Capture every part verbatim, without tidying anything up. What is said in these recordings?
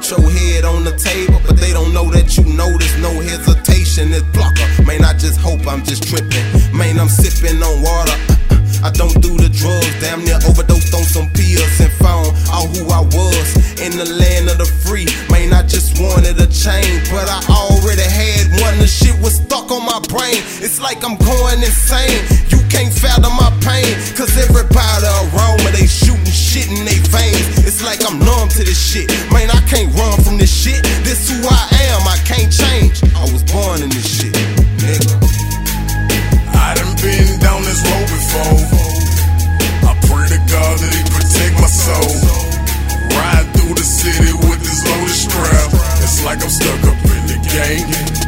your head on the table, but they don't know that you know there's no hesitation. It's blocker. Man, I just hope I'm just tripping. Man, I'm sipping on water. I don't do the drugs, damn near overdosed on some pills and found out who I was in the land of the free. Man, I just wanted a change, but I already had one. The shit was stuck on my brain. It's like I'm going insane. You can't fathom my pain, cause everybody around me, they shooting shit in they veins. It's like I'm numb to this shit. Man, I can't run from this shit. This who I am, I can't change. I was born in this shit, nigga. I done been down this road before. I pray to God that he protect my soul. Ride through the city with this loaded strap. It's like I'm stuck up in the game.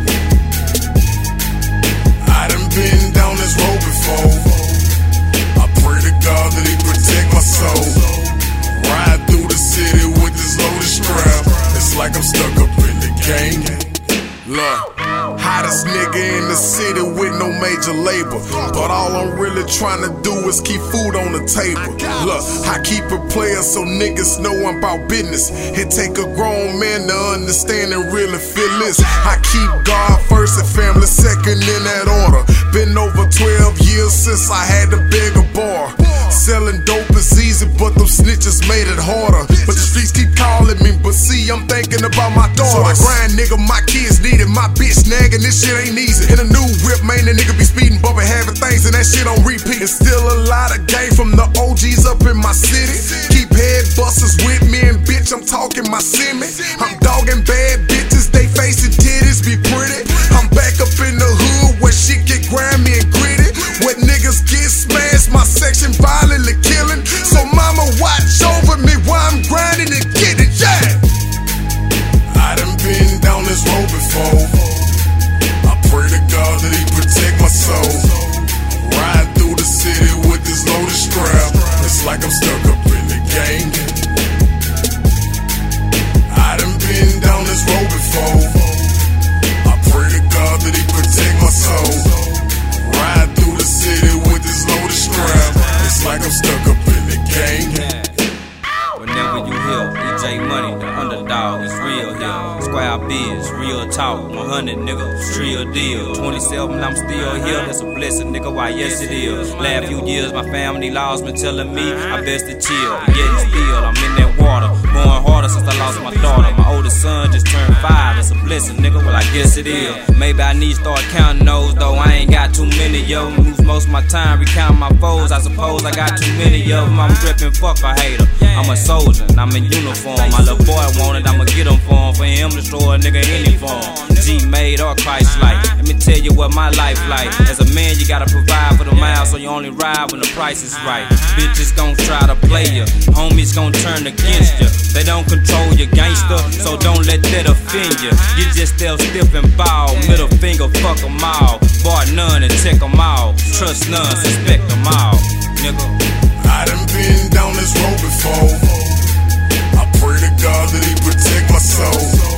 I done been down this road before. I pray to God that he protect my soul. Ride through the city with this loaded strap. It's like I'm stuck up in the game. Look, hottest nigga in the city with no major labor, but all I'm really trying to do is keep food on the table. Look, I keep it player so niggas know I'm about business. It take a grown man to understand and really feel this. I keep God first and family second in that order. Been over twelve years since I had to beg a bar. Selling dope is easy, but them snitches made it harder. But the streets keep calling me, but see, I'm thinking about my daughter. So I grind, nigga, my kids need it, my bitch nagging, this shit ain't easy. In a new whip, man, the nigga be speeding, bumping, having things, and that shit on repeat. And still a lot of game from the O Gs up in my city. Keep head busters with me, and bitch, I'm talking my semi. I'm dogging bad bitches, they facing titties be pretty. I'm back up in the hood where shit get grimy and gritty, where niggas get smashed, my section violently killing. So mama, watch over me while I'm grinding and getting yeah. I done been down this road before. I pray to God that he protect my soul. Ride through the city with this loaded strap. It's like I'm stuck up in the game. I done been down this road before. I pray to God that he protect my soul. Ride through the city with this loaded strap. It's like I'm stuck up in the game. Whenever you hear E J Money, the underdog is real here. Square biz, real talk, one hundred nigga, real deal. twenty-seven, I'm still here, that's a blessing, nigga, why yes it is. Last few years, my family laws been telling me I best to chill. Yet still, I'm in that water, going harder since I lost my daughter. My oldest son just turned five, that's a blessing, nigga, well I guess it is. Maybe I need to start counting those, though I ain't got too many of them. Lose most of my time recounting my foes, I suppose I got too many of them. I'm ripping, fuck a hater, I'm a soldier, and I'm in uniform. My little boy wanted, I'ma get him for him. For him to destroy a nigga any form. G-made or Christ-like. Let me tell you what my life like. As a man, you gotta provide for the miles, so you only ride when the price is right. Bitches gon' try to play you, homies gon' turn against you. They don't control your gangster, so don't let that offend you. You just still stiff and ball, middle finger, fuck them all. Bar none and check them all. Trust none, suspect them all, nigga. I done been down this road before. I pray to God that he protect my soul.